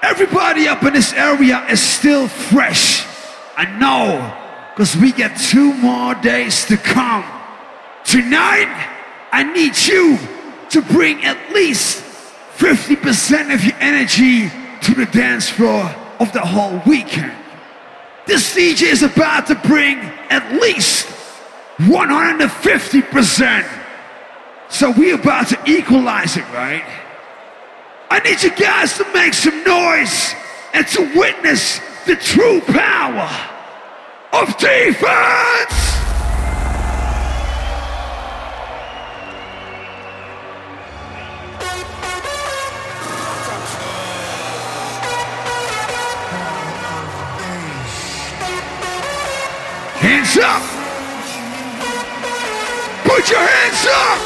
Everybody up in this area is still fresh. I know, because we get 2 more days to come. Tonight, I need you to bring at least 50% of your energy to the dance floor of the whole weekend. This DJ is about to bring at least 150%. So we're about to equalize it, right? I need you guys to make some noise and to witness the true power of defense! Hands up! Put your hands up!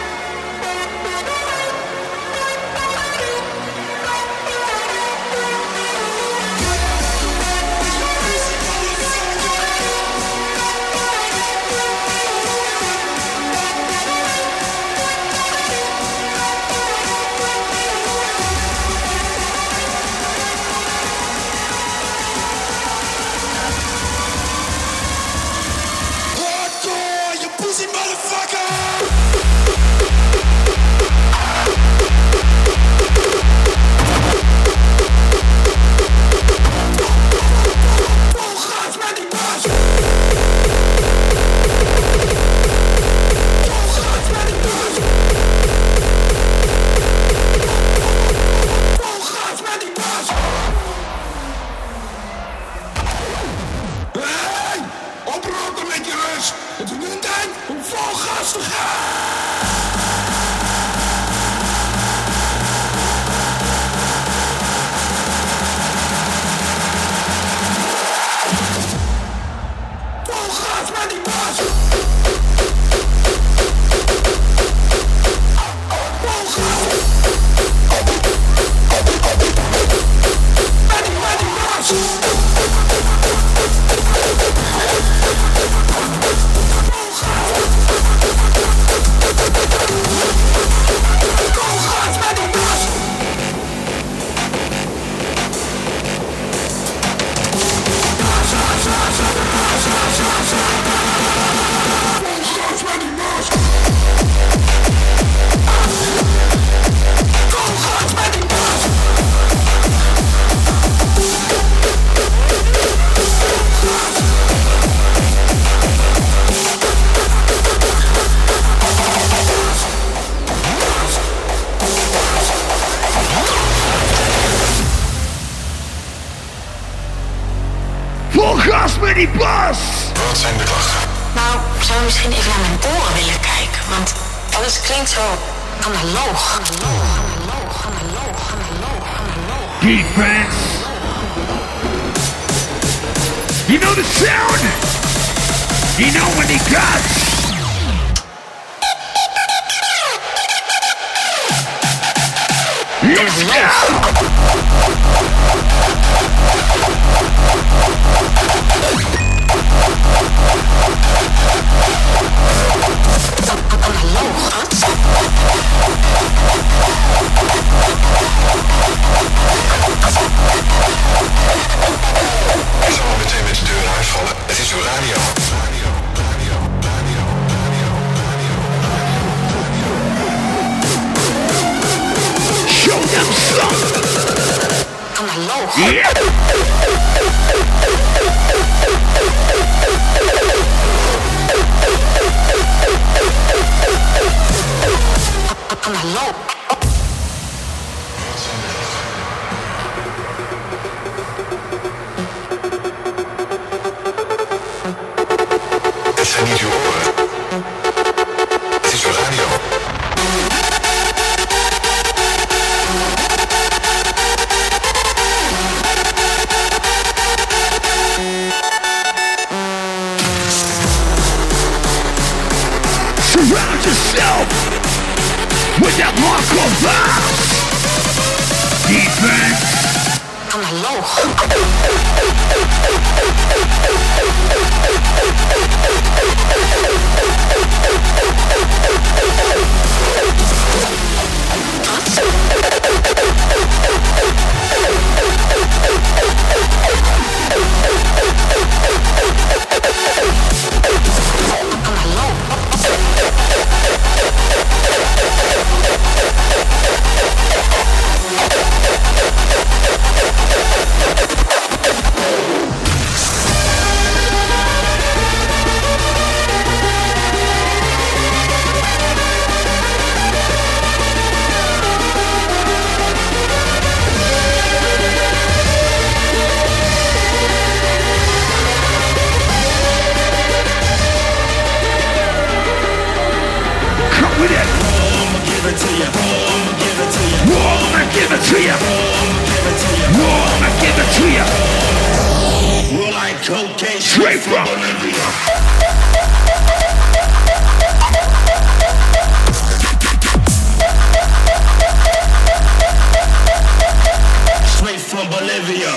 Mini Bus! Wat zijn de klachten? Nou, zou je misschien even naar mijn oren willen kijken? Want alles klinkt zo analoog. Defense! You know the sound? You know when he cuts? Let's go! Ik zal wel meteen met de deur uitvallen. Het is uw radio. Show them some! Analoog. Yeah! Analoog. Het zijn niet uw oren. Het is uw radio. Surround yourself with that hardcore vibes. Defense. Analoog. Wat? Straight from Bolivia. Straight from Bolivia.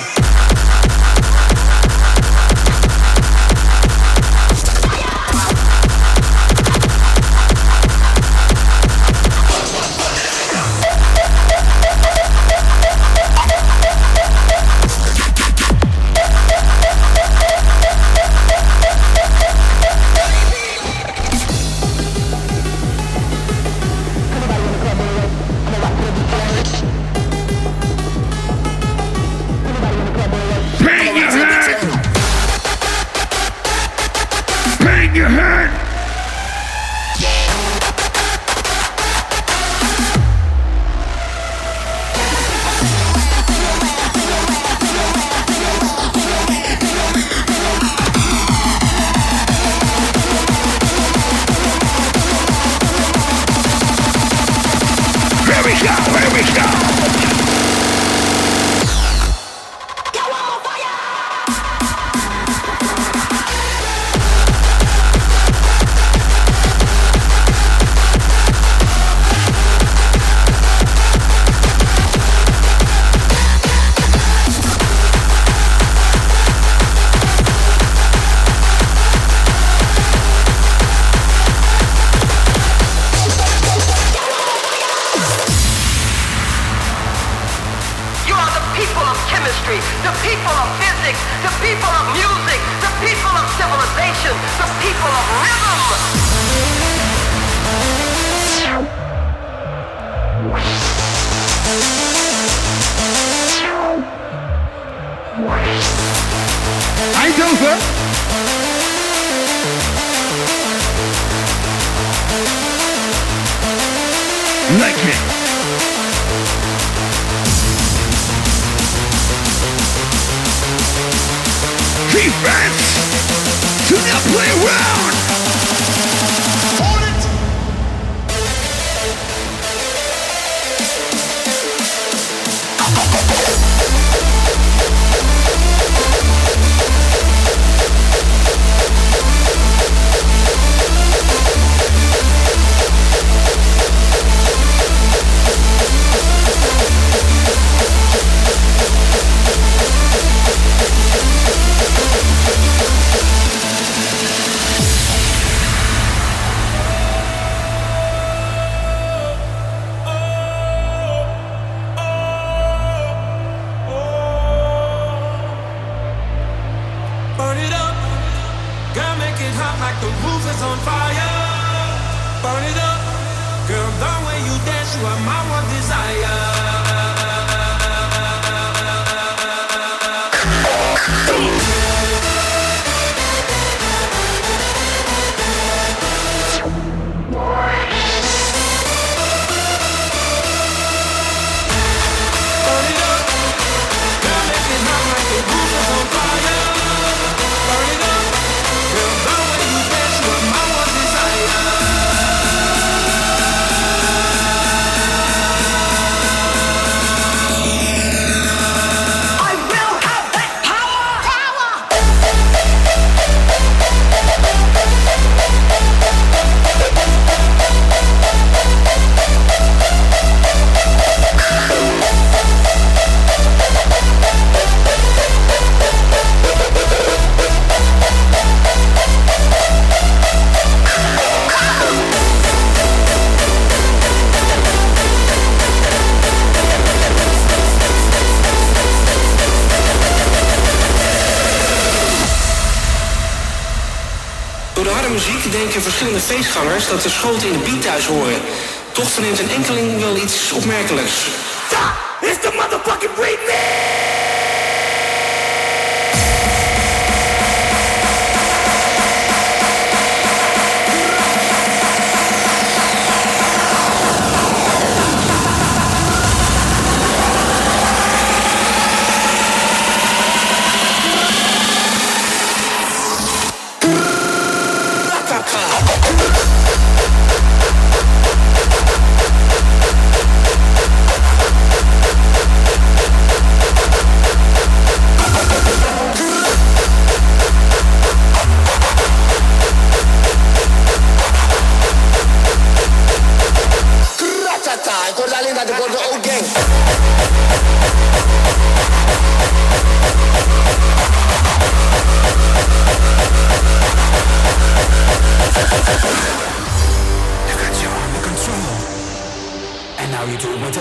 denken verschillende feestgangers dat de schoten in de beat thuis horen. Toch verneemt een enkeling wel iets opmerkelijks. Stop! It's the motherfucking remix!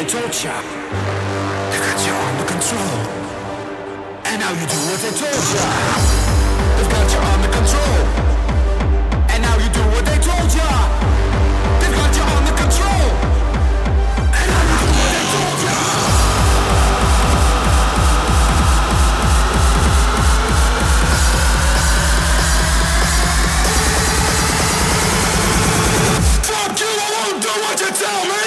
told ya. They got you under control. And now you do what they told ya. They've got you under control. And now you do what they told ya. They've got you under control. And now you do what they told ya. Fuck you, I won't do what you tell me.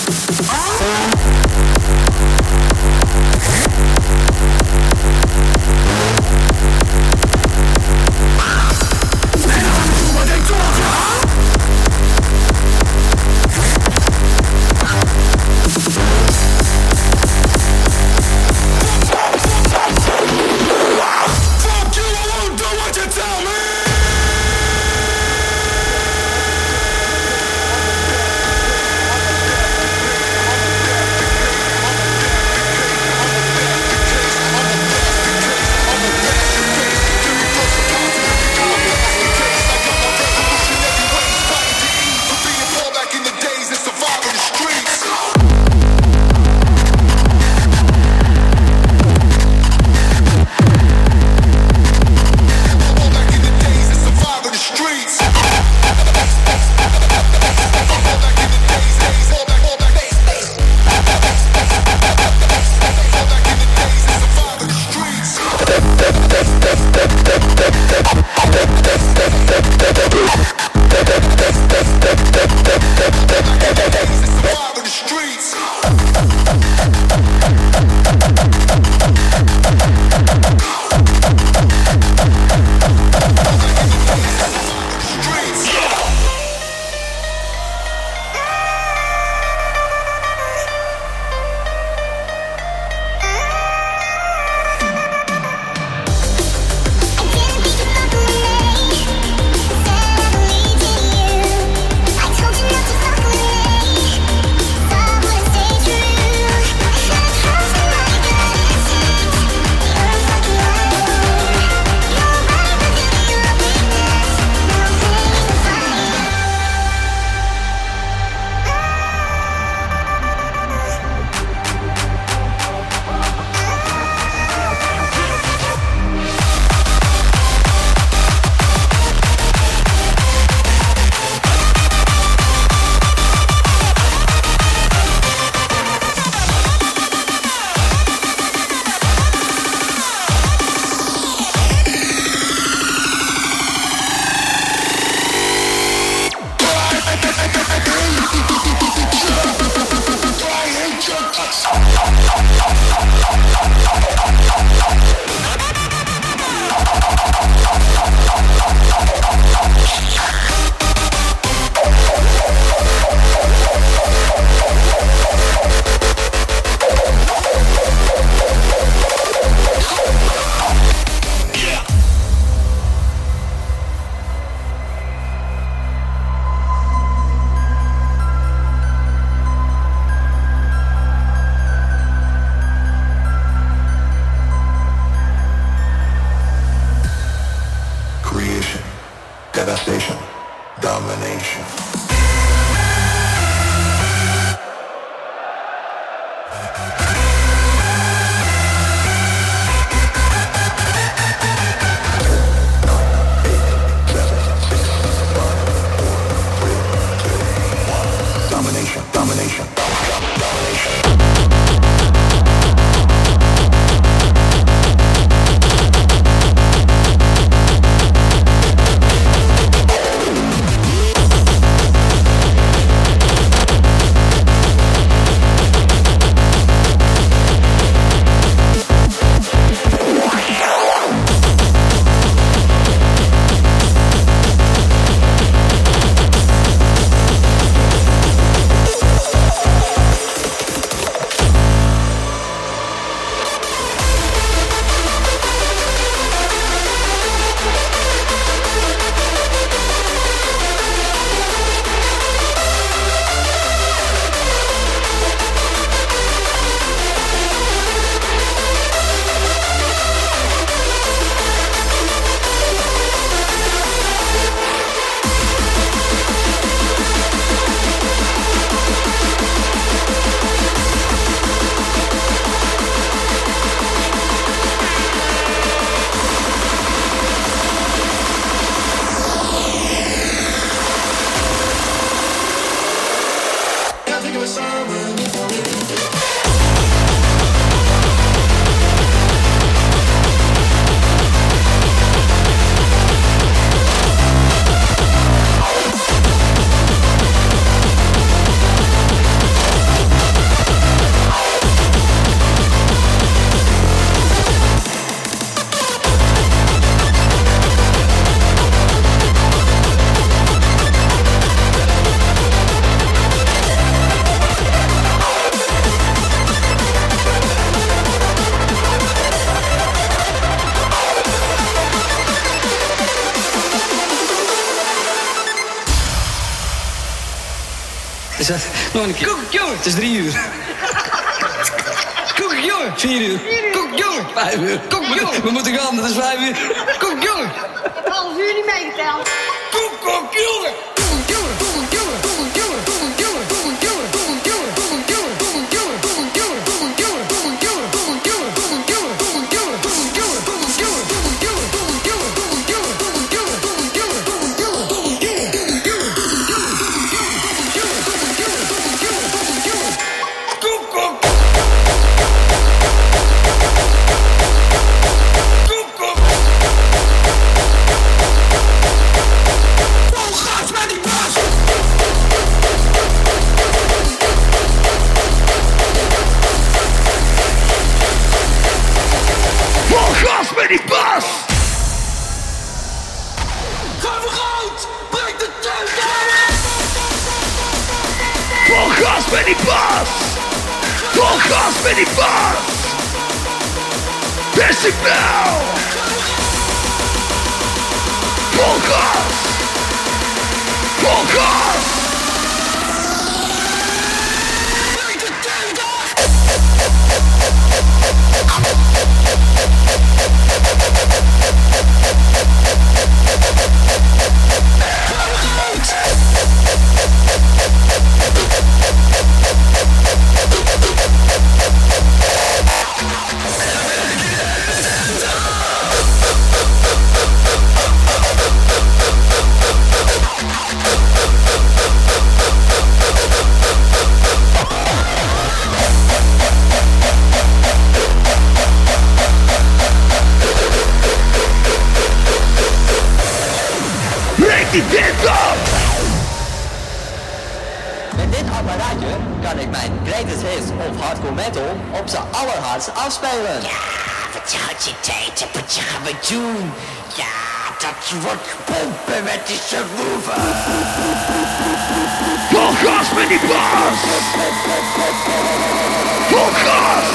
devastation, domination. Domination. Nog een keer. Koekjongen. Het is 3 uur. Koekjongen. 4 uur. Koekjongen. 5 uur. Koekjongen. We moeten gaan, het is 5 uur. Koekjongen. Ik heb al een uur niet meegeteld. Koekjongen. Met die bas! Ga vooruit! Breng de tent aan! Vol gas met die bas! Vol gas met die bas! Decibel! Vol gas! Vol gas! Breng de tent aan! Die tent op! Met dit apparaatje kan ik mijn greatest hits of hardcore metal op z'n allerhardst afspelen. Ja, wat gaat je tijd? Wat gaan we doen? Ja, dat wordt pompen met die subwoofer. Vol gas met die bas! Vol gas!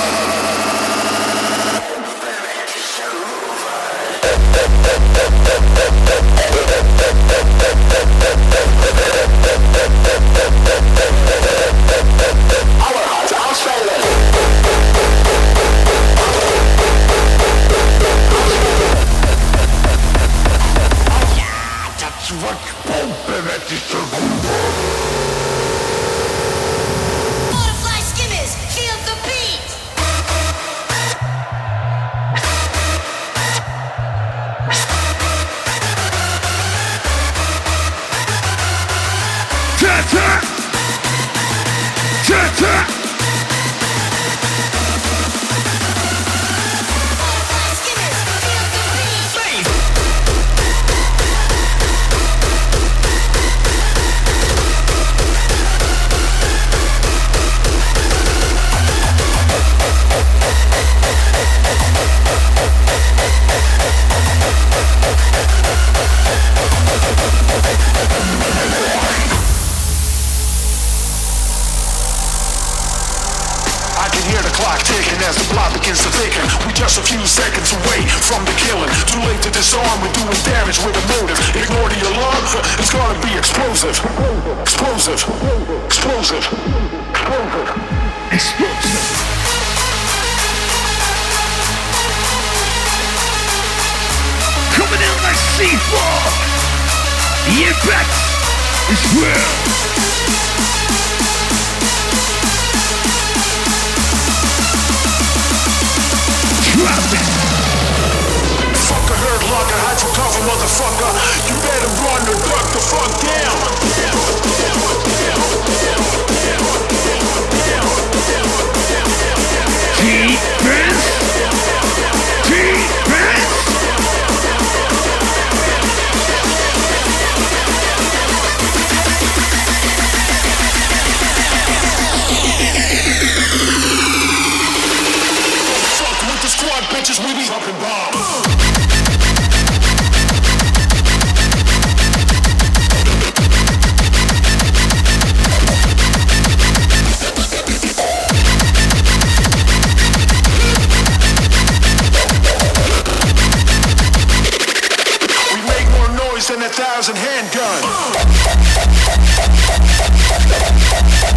Allerhardst afspelen. Ja, dat wordt pompen met die subwoofer. Butterfly skimmers, feel the beat. Turn! Butterfly skimmers, feel the beat. Ticking as the block begins to thicken. We just a few seconds away from the killing. Too late to disarm, we're doing damage with a motive. Ignore the alarm, it's gonna be explosive. Explosive. Explosive. Explosive. Explosive. Coming in like C4. The impact is real. Fucker hurt locker, hide your cover, motherfucker. You better run or duck the fuck down. Defense. Defense. Fuck with the squad, bitches, we be dropping bombs. than 1,000 handguns.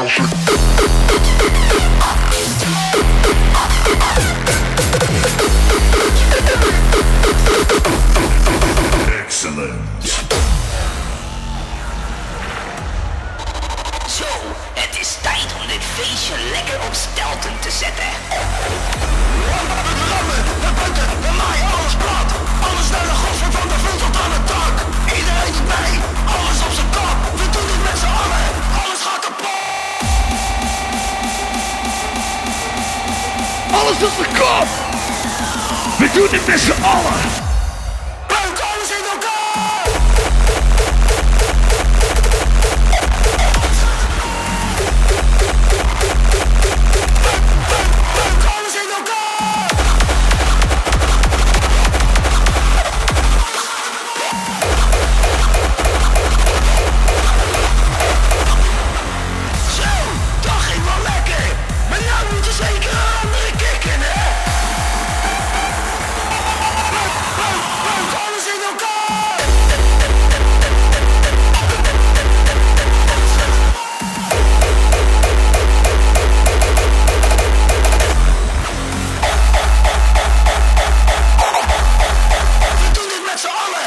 Excellent. Zo, het is tijd om dit feestje lekker op stelten te zetten. We maaien alles plat. Alles naar de godver van de vloed tot aan het dak. Iedereen erbij, alles op zijn kop. We doen het met z'n allen, alles gaat kapot. Alles op de kop. We doen het met z'n allen. Buik alles in elkaar. Buik alles in elkaar. Zo, dat ging wel lekker. Maar nou moet je zeker een andere kicken, hè? Buik alles in elkaar. We doen dit met z'n allen.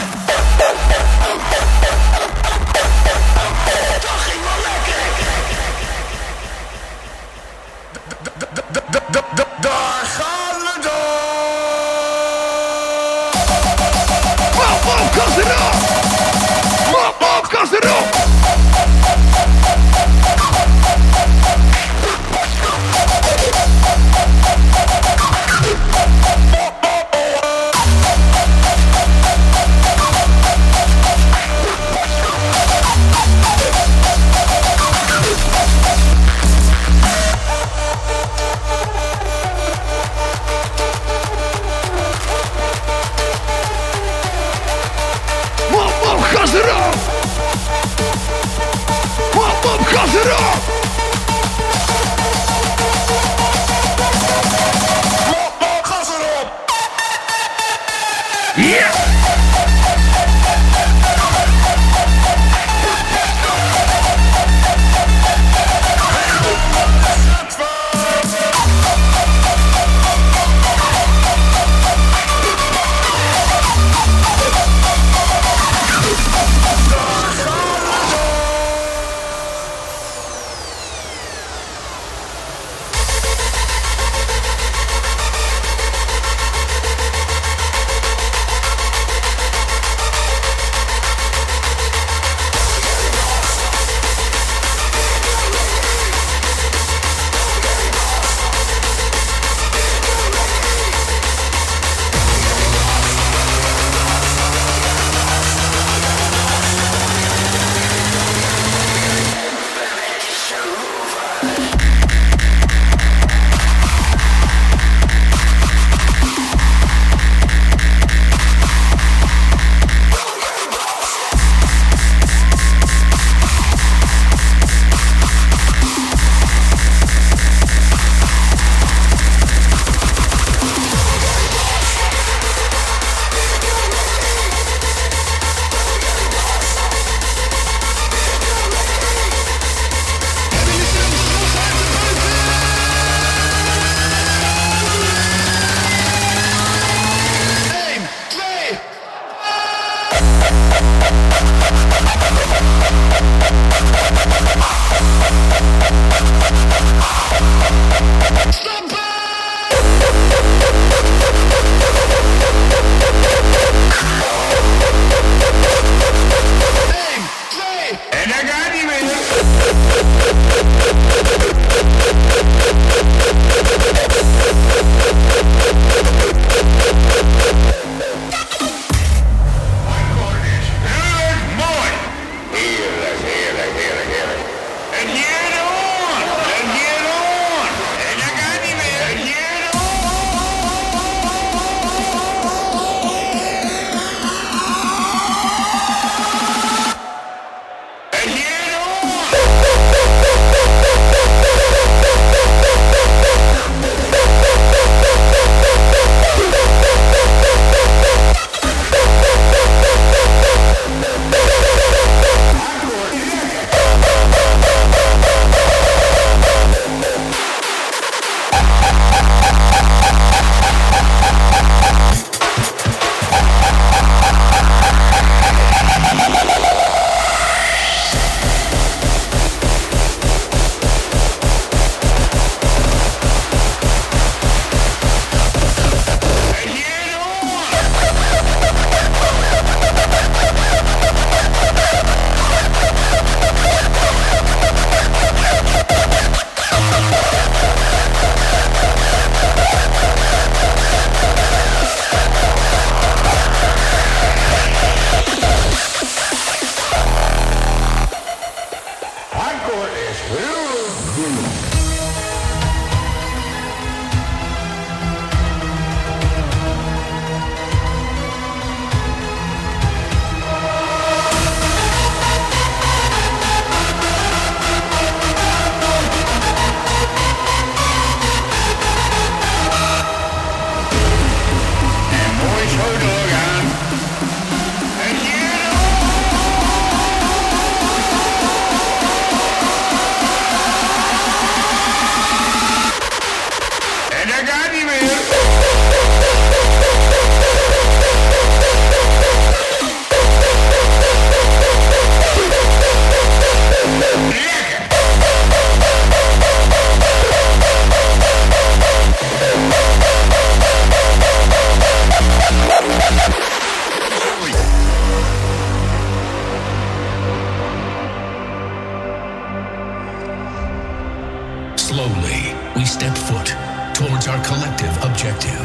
Dat ging wel lekker. Daar gaan we door. Wow, kast erop. Wow, kast erop. Wow, gas erop. Wow, gas erop. Gas erop. Ja. Slowly, we step foot towards our collective objective.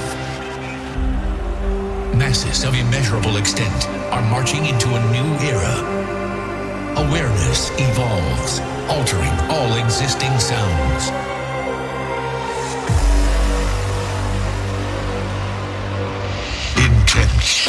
Masses of immeasurable extent are marching into a new era. Awareness evolves, altering all existing sounds. Intense.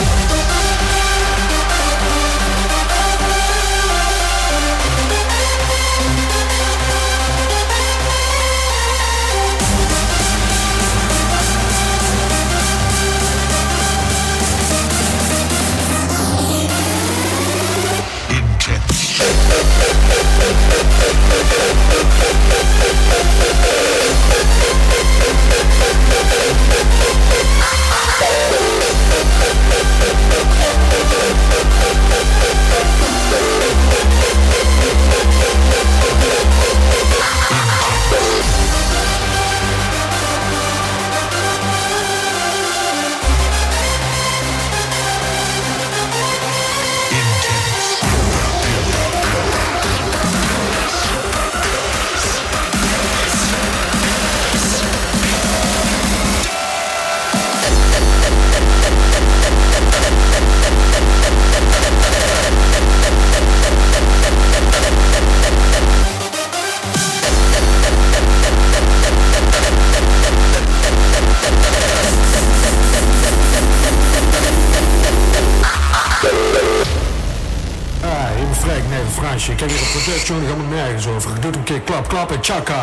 Fransje, kijk hier op production, daar gaan we nergens over. Ik doe het een keer klap, klap en tjaka.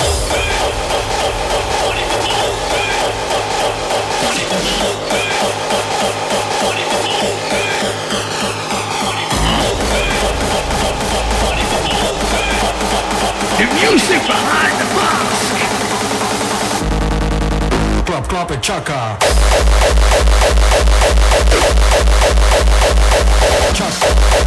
The music behind the mask. Klap, klap en tjaka. Tjaka.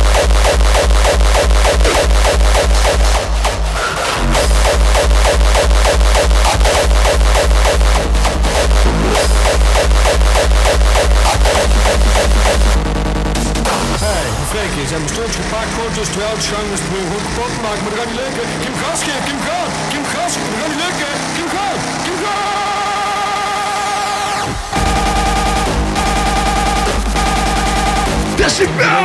Freekje, ze hebben mijn stoeltje gepakt, gewoon tussen twee auto's gaan, dus het proberen gewoon kapot te maken, maar dat gaat niet lukken. Kim gas geven, Kim gaan, Kim gas, dat gaat niet lukken. Kim gaan, Kim gaan. Decibel!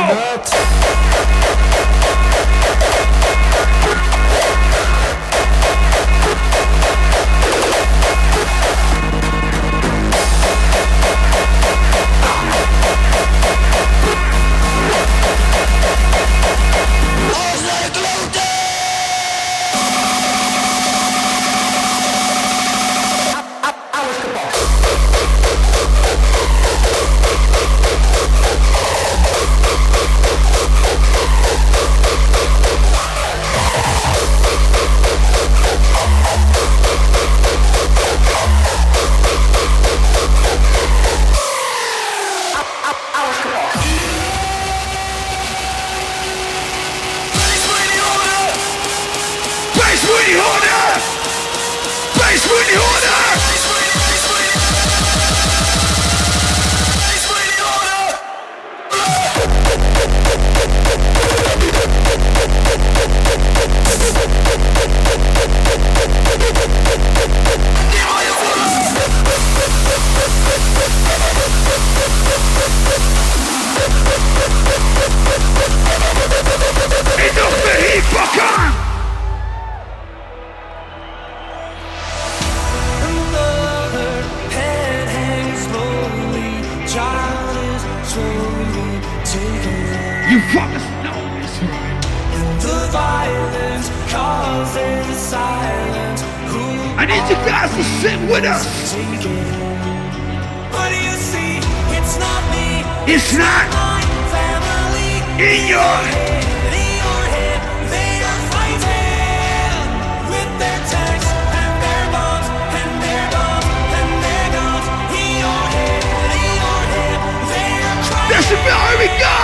You fuckers know this, right? The violence causes silence. I need you guys to sing with us. But you see, it's not me. It's not my family. In your head, they are fighting with their tanks and their bombs and their bombs and their guns. In your head, they are crying. Decibel, here we go.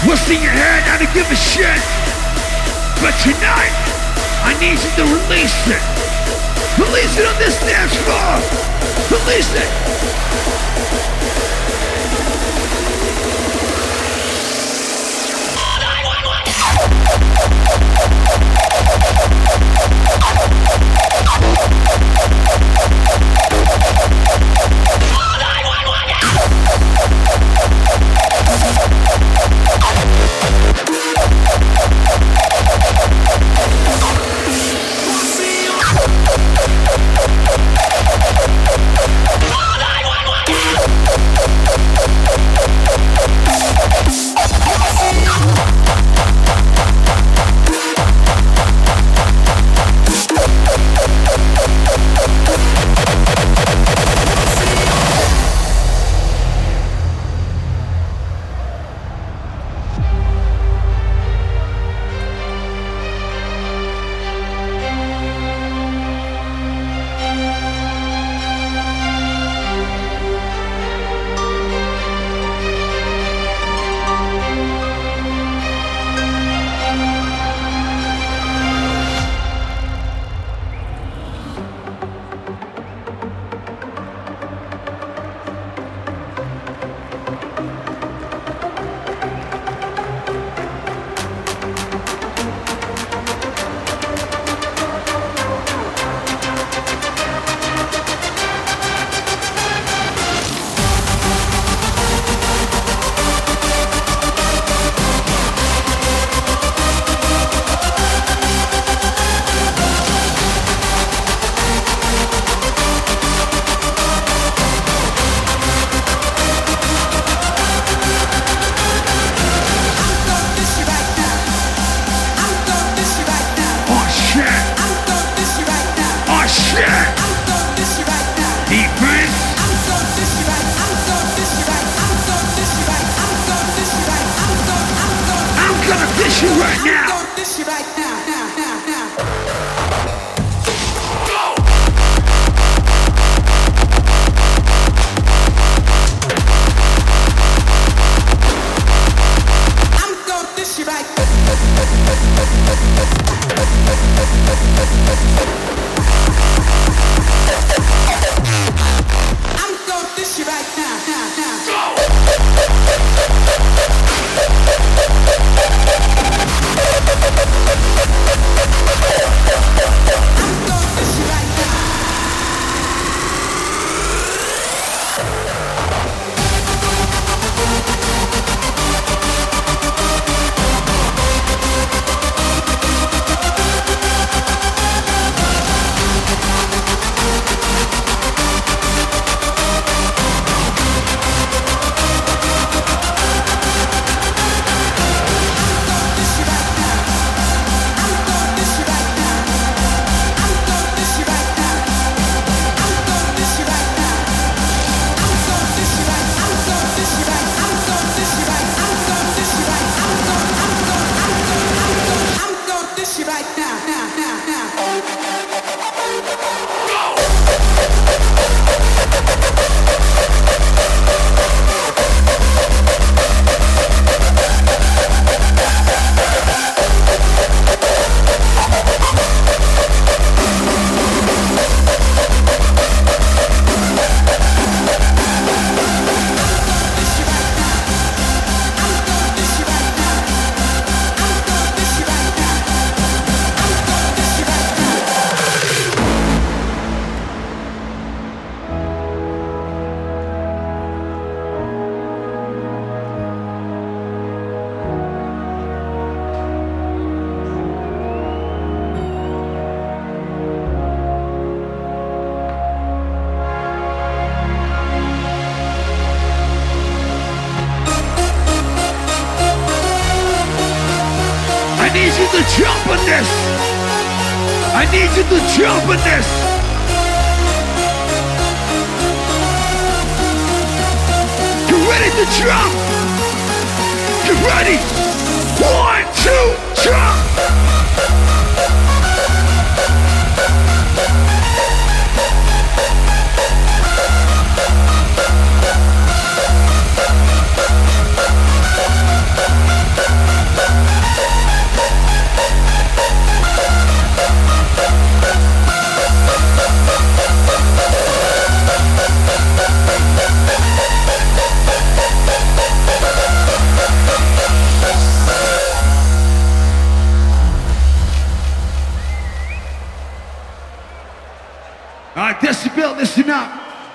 What's in your head? I don't give a shit. But tonight, I need you to release it. Release it on this dance floor. Release it. jump on this. I need you to jump on this. You ready to jump? You ready? 1, 2, jump!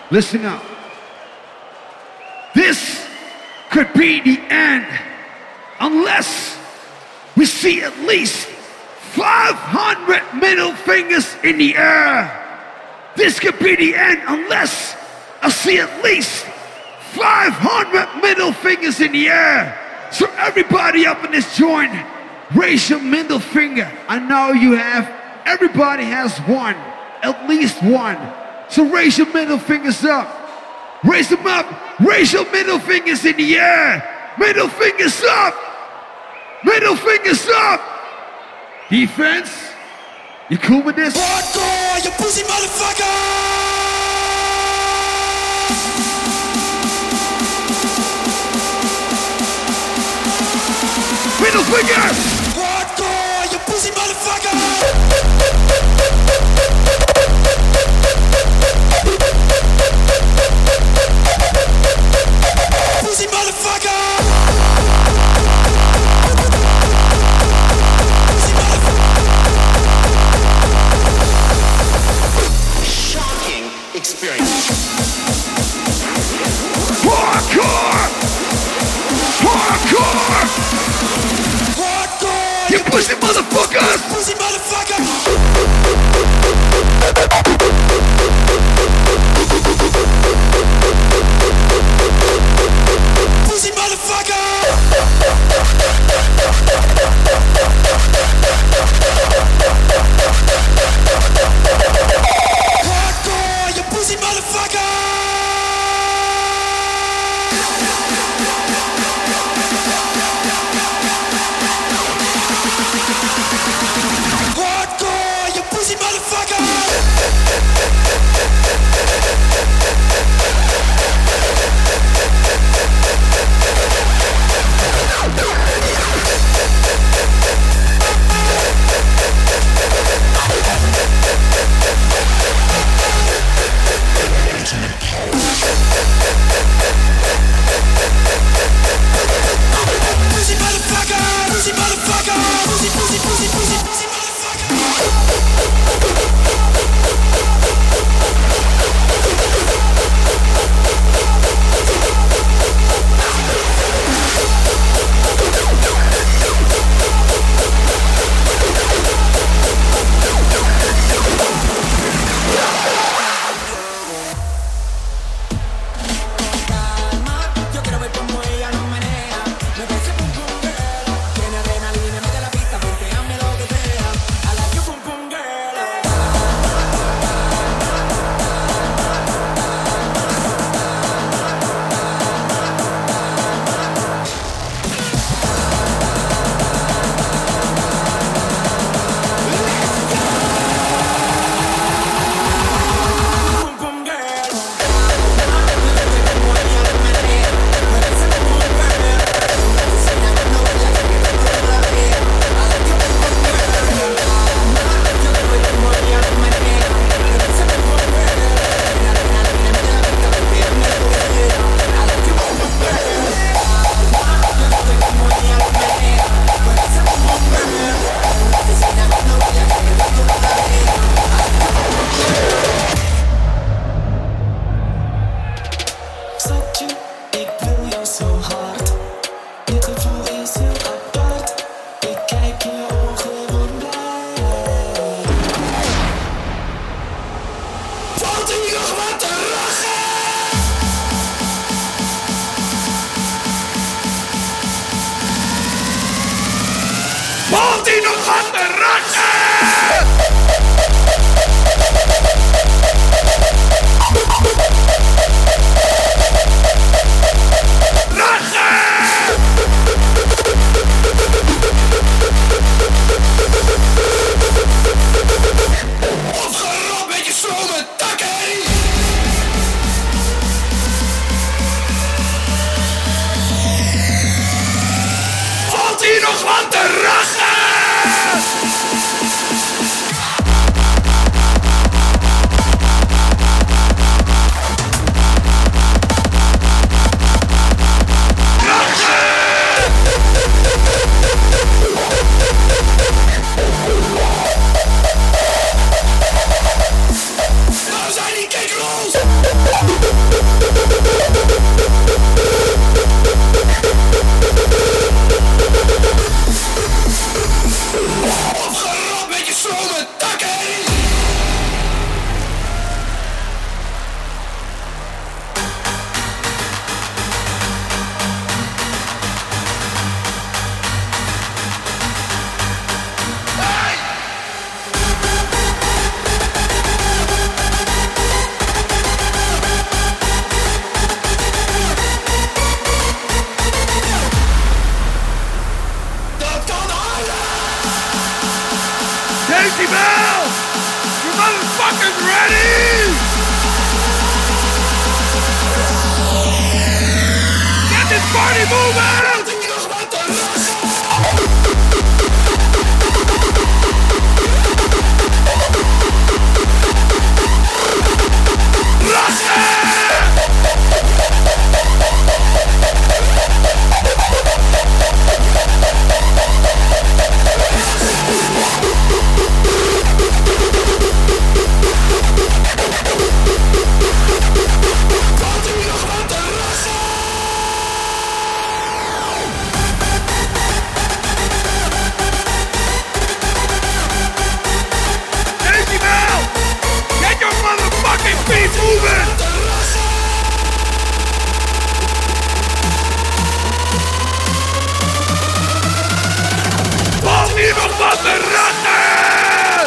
Listen up. This could be the end unless we see at least 500 middle fingers in the air. This could be the end unless I see at least 500 middle fingers in the air. So everybody up in this joint, raise your middle finger. I know you have, everybody has one, at least one. So raise your middle fingers up. Raise them up. Raise your middle fingers in the air. Middle fingers up. Middle fingers up. Defense, you cool with this? Hardcore, you pussy motherfucker! Middle fingers! Hardcore, you pussy motherfucker! Pussy motherfucker! Pussy motherfucker! Shocking experience. Hardcore! Hardcore! Hardcore! You pussy motherfuckers! Pussy motherfucker! Pussy motherfucker! Hardcore, you pussy motherfucker! Hardcore, you pussy motherfucker! Pussy motherfucker! Pussy motherfucker! Pussy, pussy, pussy, pussy, pussy motherfucker! Yo quiero ver cómo ella lo menea. Me parece pum pum girl. Tiene adrenalina, mete la pista, ponteame lo que sea. I like you pum pum girl. Pum pum girl. Schatje, ik wil jou zo hard. Dit gevoel is heel apart. Ik kijk in je ogen, word blij. Valt hier nog wat te lachen? Valt hier nog wat te rachen? Opgerot met je strome takkie! Valt hier nog wat te rachen? Waar zijn die kikkerloos? party moving! Keep moving! Val hier nog wat te ratten!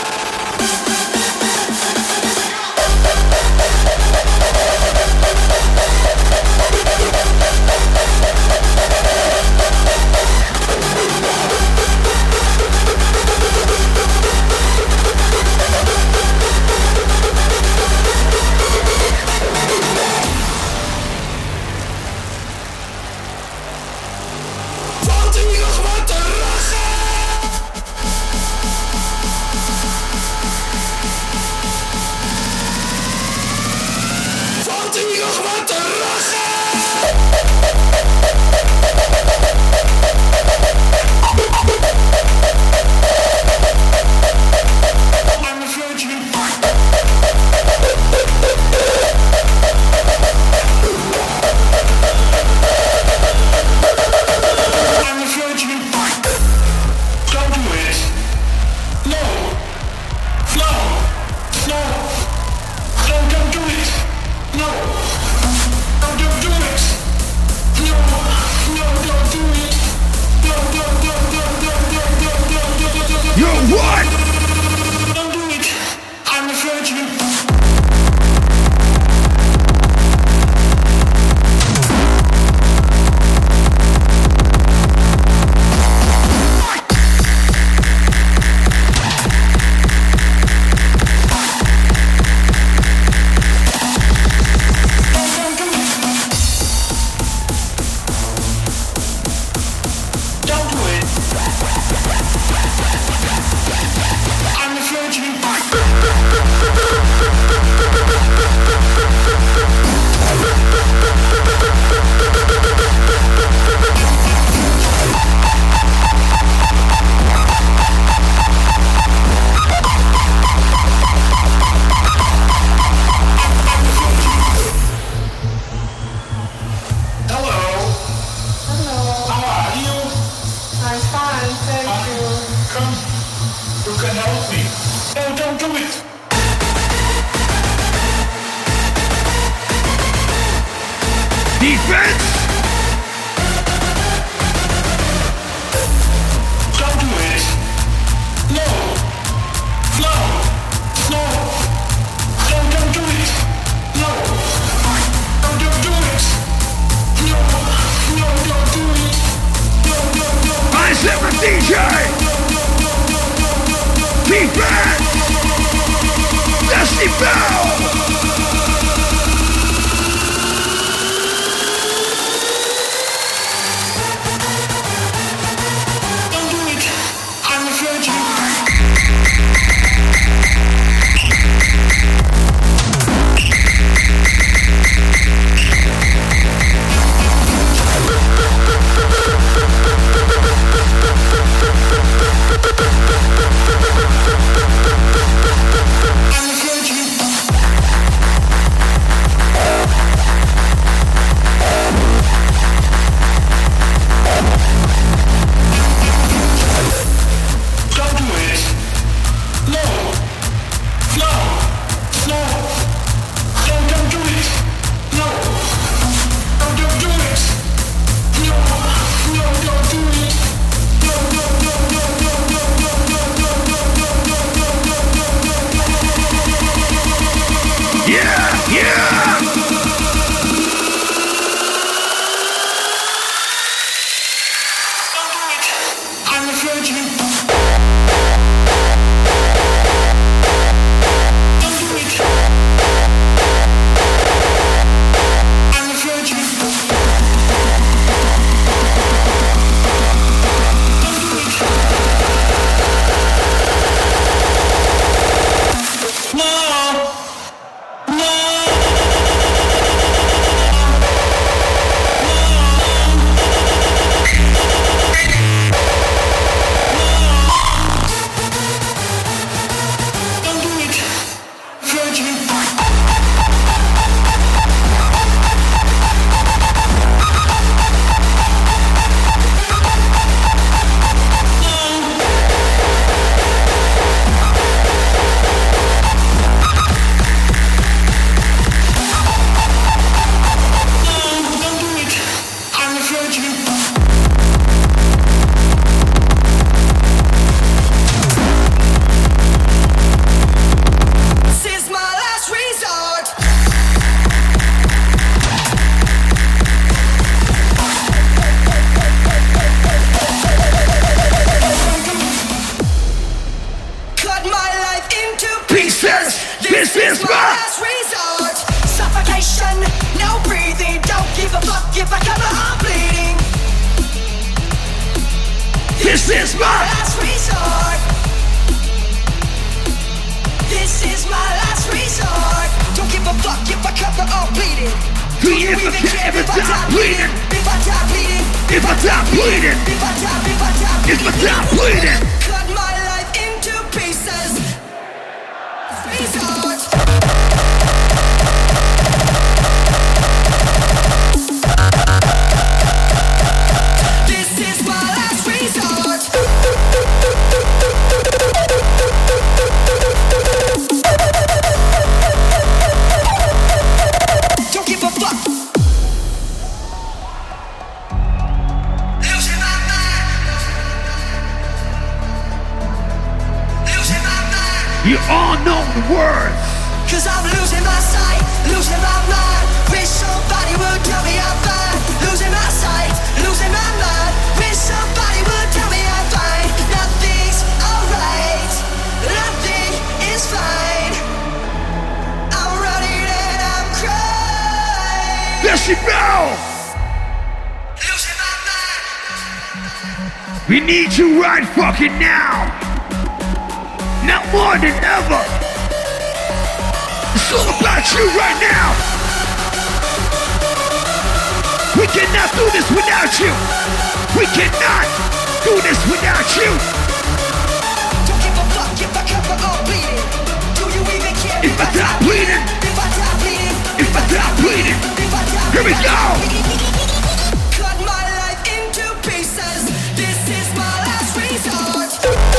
got my heart bleeding. This is my last resort. This is my last resort. Don't give a fuck if I cut my arm bleeding. Do you even care if I die bleeding? If I die bleeding. If I die bleeding. If I die If I die bleeding. Cut my life into pieces. Resort. This is my last resort. Don't give a fuck. Losing my mind. Losing my mind. You all know the words. Cause I'm losing my sight, losing my mind. Wish somebody would tell me I'm fine. Losing my sight, losing my mind. Wish somebody would tell me I'm fine. Nothing's alright, nothing is fine. I'm running and I'm crying. There she go. Losing my mind. We need you right fucking now. Not more than ever. It's all about you right now. We cannot do this without you. We cannot do this without you. Don't give a fuck if I cut my arm bleeding. Do you even care If I die bleeding. If I die bleeding. If I die bleeding. If I die Here we go. Cut my life into pieces. This is my last resort.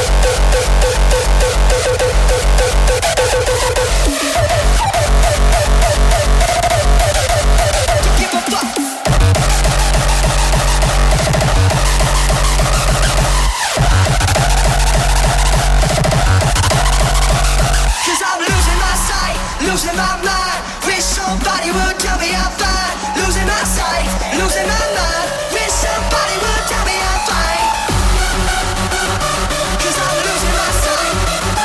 Don't give a fuck. Cause I'm losing my sight, losing my mind. Wish somebody would tell me I'm fine. Losing my sight, losing my mind. Wish somebody would tell me I'm fine. Cause I'm losing my sight,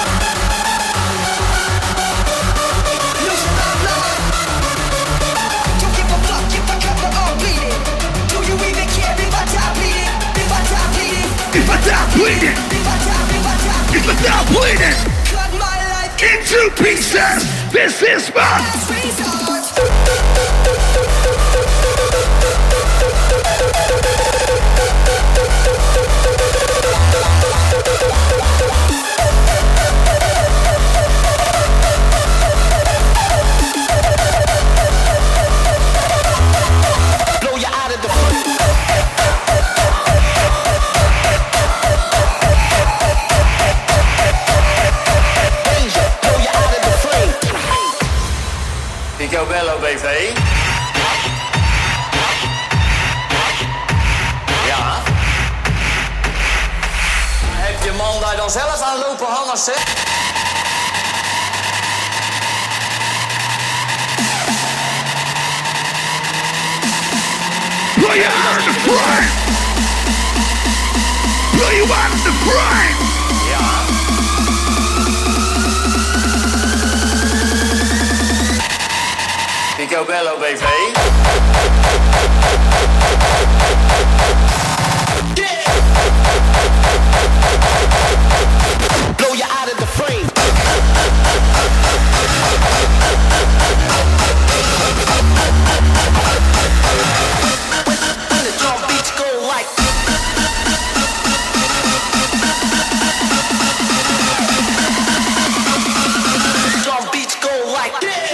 losing my mind. Don't give a fuck if I cut my arm bleeding. Do you even care if I die bleeding? If I die bleeding? If I die bleeding. If I die If I die bleeding. cut my life Into pieces. This is my last resort. Blow you out of the danger, blow you out of the frame. Picobello BV. Ja. Heb je man daar dan zelf aan lopen hangen, zeg? blow you out of the frame. Blow you out of the frame. Ja. Picobello BV. Blow you out of the frame. When the drum beats go like drum beats go like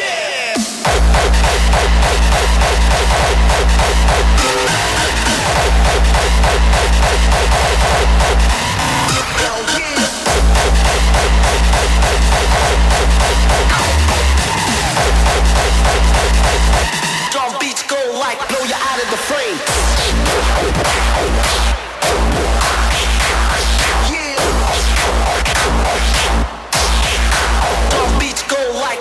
drum beats go like blow you out of the frame. Drum beats go like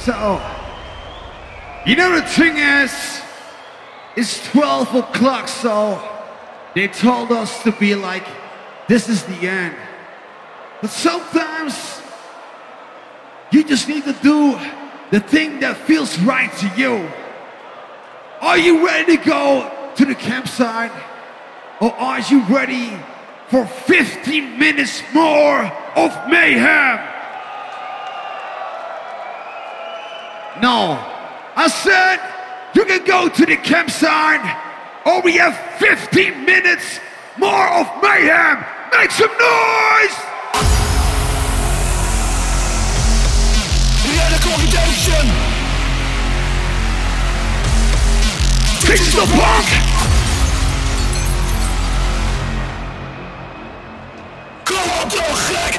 So, you know the thing is, it's 12 o'clock, so they told us to be like, this is the end. But sometimes, you just need to do the thing that feels right to you. Are you ready to go to the campsite? Or are you ready for 15 minutes more of mayhem? No. I said, you can go to the campsite, or we have 15 minutes more of mayhem. Make some noise! Radical redemption! Digital punk! Kom op toch, gek.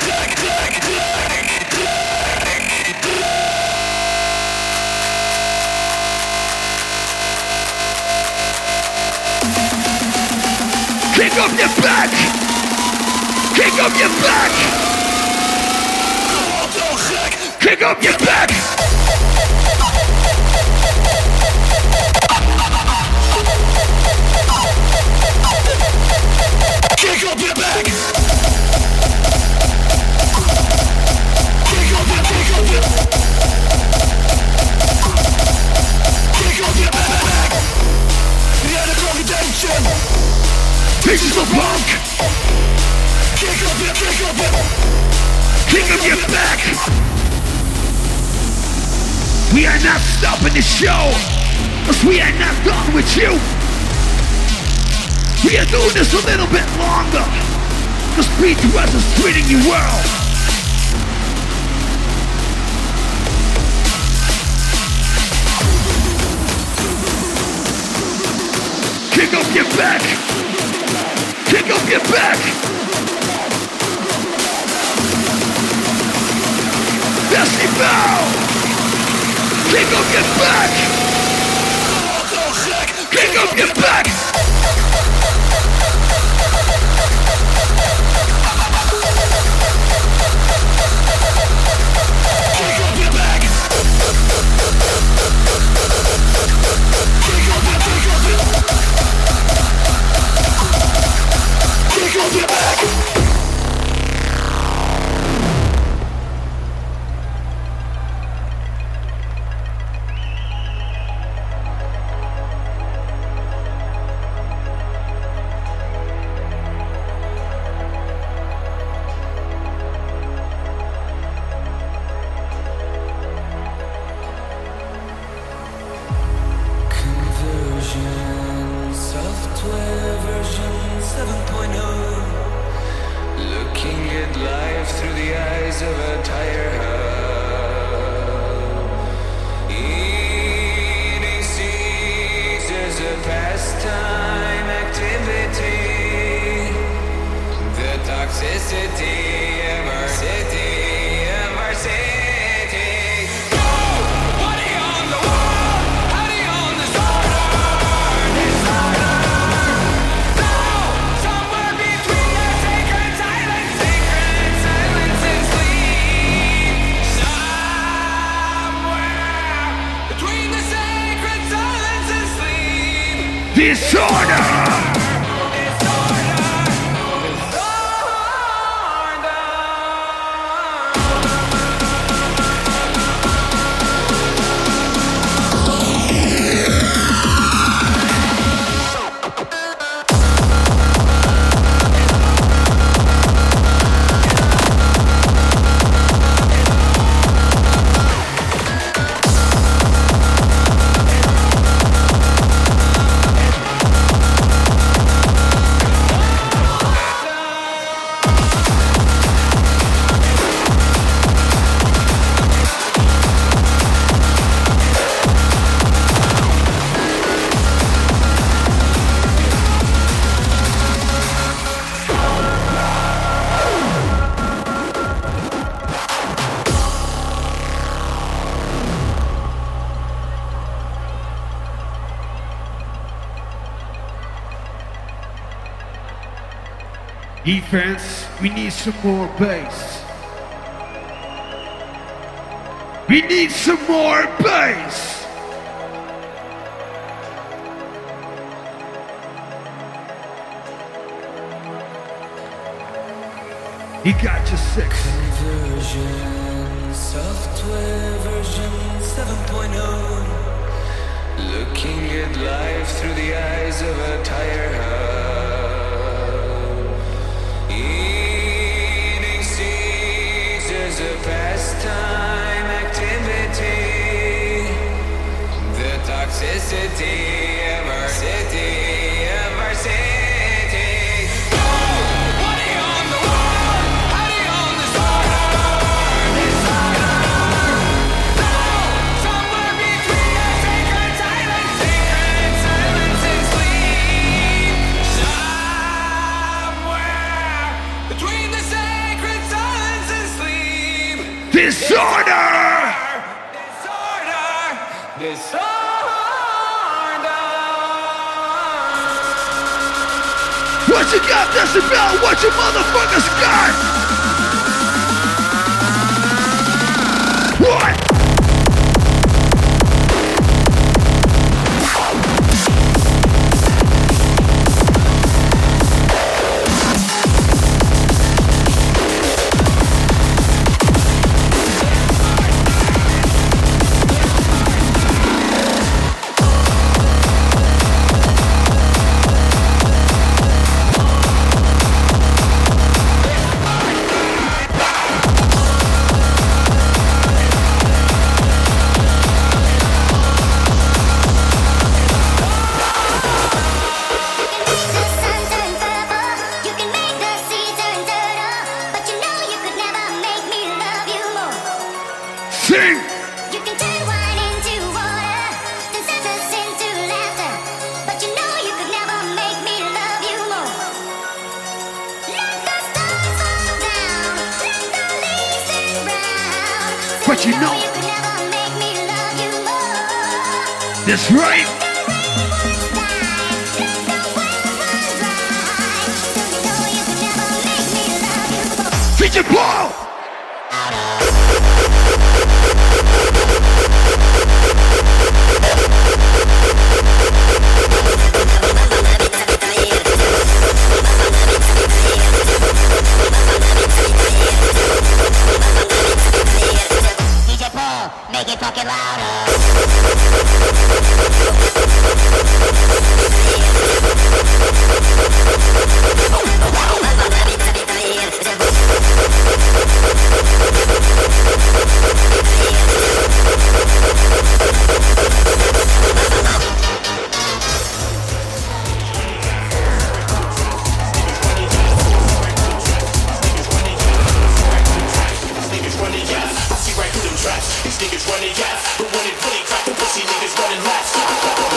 Kick up your back! Kick up your back! Kom op toch, gek. Kick up your back! Kick up your back! Kick up your back! Radical redemption! Digital punk! Kick up your back! We are not stopping the show, cause we are not done with you. We are doing this a little bit longer, cause B2S is treating you well. Kick up your back! Kick up your back! Decibel! Kick up your back! Kick up your back! Kick up your back! Kick up your back! Software version 7.0. Looking at life through the eyes of a tire hub. Eating seeds is a pastime activity. The toxicity of our city, Disorder! Defense, we need some more bass. We need some more bass. He got you sick. Conversion, software version 7.0. Looking at life through the eyes of a tire hub. Eating seeds as a pastime activity. The toxicity of our city, of our city. Disorder! What you got, Decibel? What you motherfuckers got? What? But you know, that's right. Feature Paul. Make it fucking louder. These niggas running gas, but when it really crack, the pussy niggas running laps.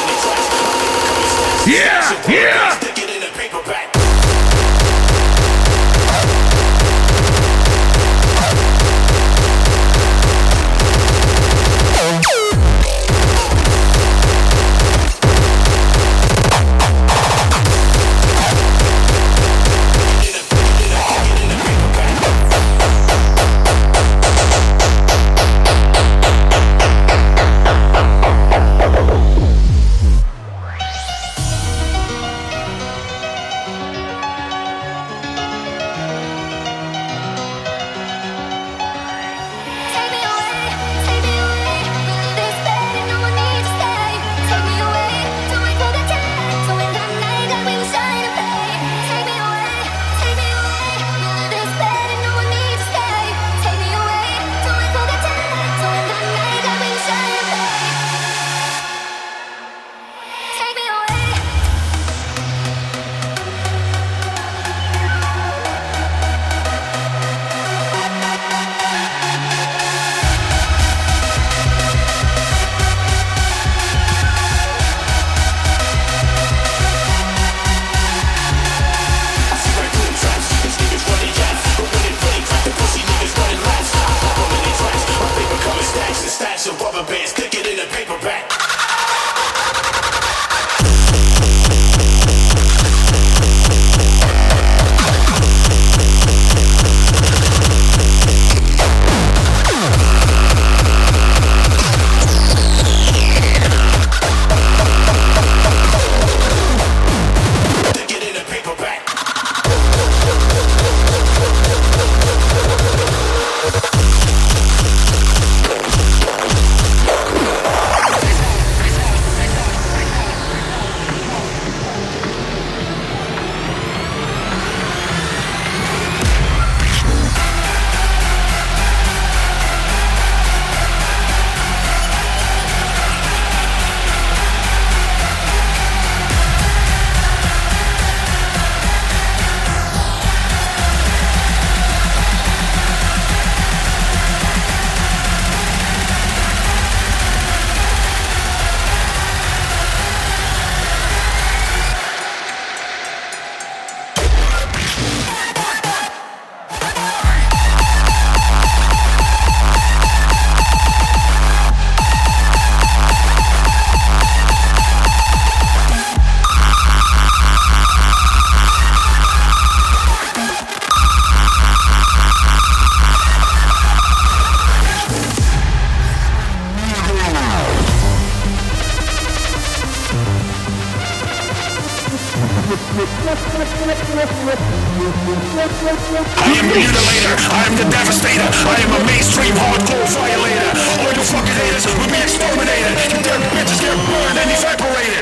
I am the mutilator, I am the devastator, I am a mainstream hardcore violator. All you fucking haters will be exterminated. You dirty bitches get burned and evaporated.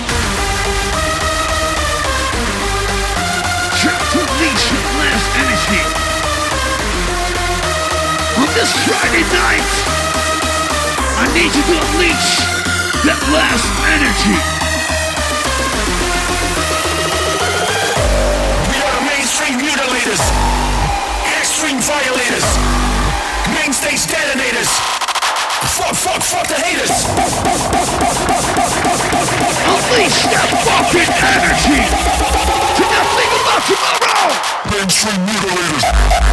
Try to unleash your last energy. On this Friday night, I need you to unleash that last energy. We are the mainstream mutilators, extreme violators, main stage detonators. Fuck the haters. Unleash that fucking energy to nothing about tomorrow. Mainstream mutilators.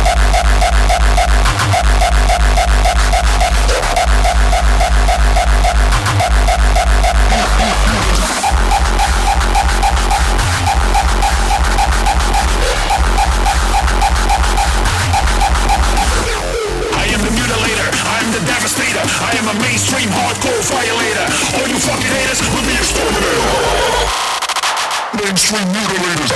Devastator, I am a mainstream hardcore violator. All you fucking haters will be exterminated. Mainstream mutilators.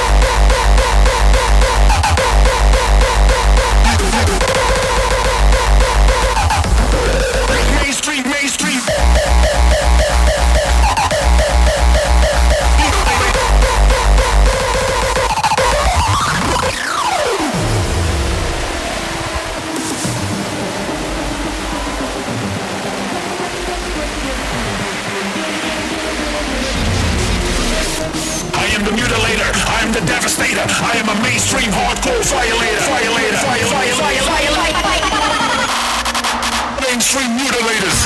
Mainstream. The mutilator, I am the devastator, I am a mainstream hardcore violator. Mainstream mutilators.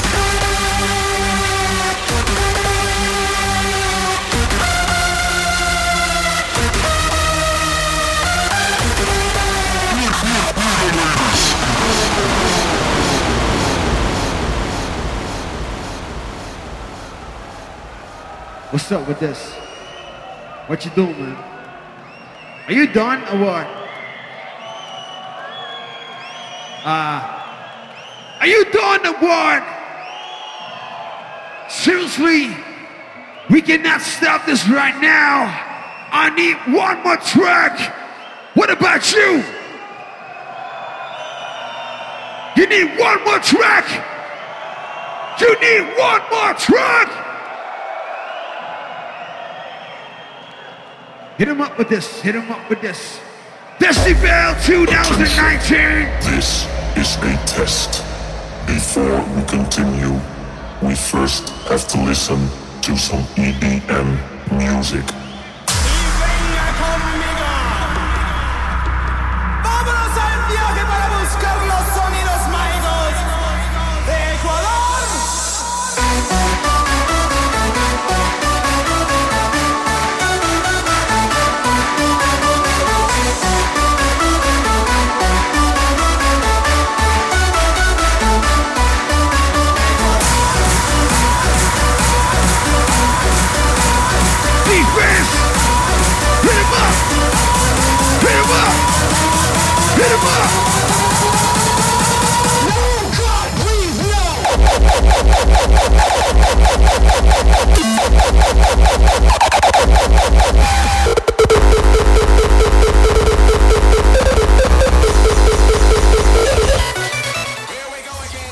What's up with this? What you doing, man? Are you done or what? Are you done or what? Seriously, we cannot stop this right now. I need one more track. What about you? You need one more track. You need one more track. Hit him up with this, Decibel 2019. This is a test. Before we continue, we first have to listen to some EDM music. Vámonos al viaje para buscar los sonidos mágicos de Ecuador. Defense! Hit him up! Hit him up! Hit him up! No, God, please, no! Here we go again.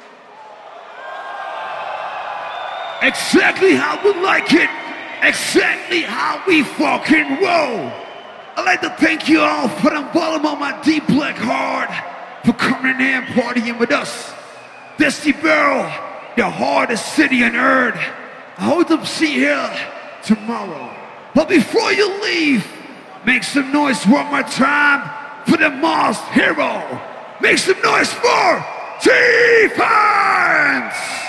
Exactly how we like it. Exactly how we fucking roll. I'd like to thank you all for the volume on my deep black heart for coming in here and partying with us. Decibel, the hardest city on earth. I hope to see you here tomorrow. But before you leave, make some noise one more time for the Mars Hero. Make some noise for Defense!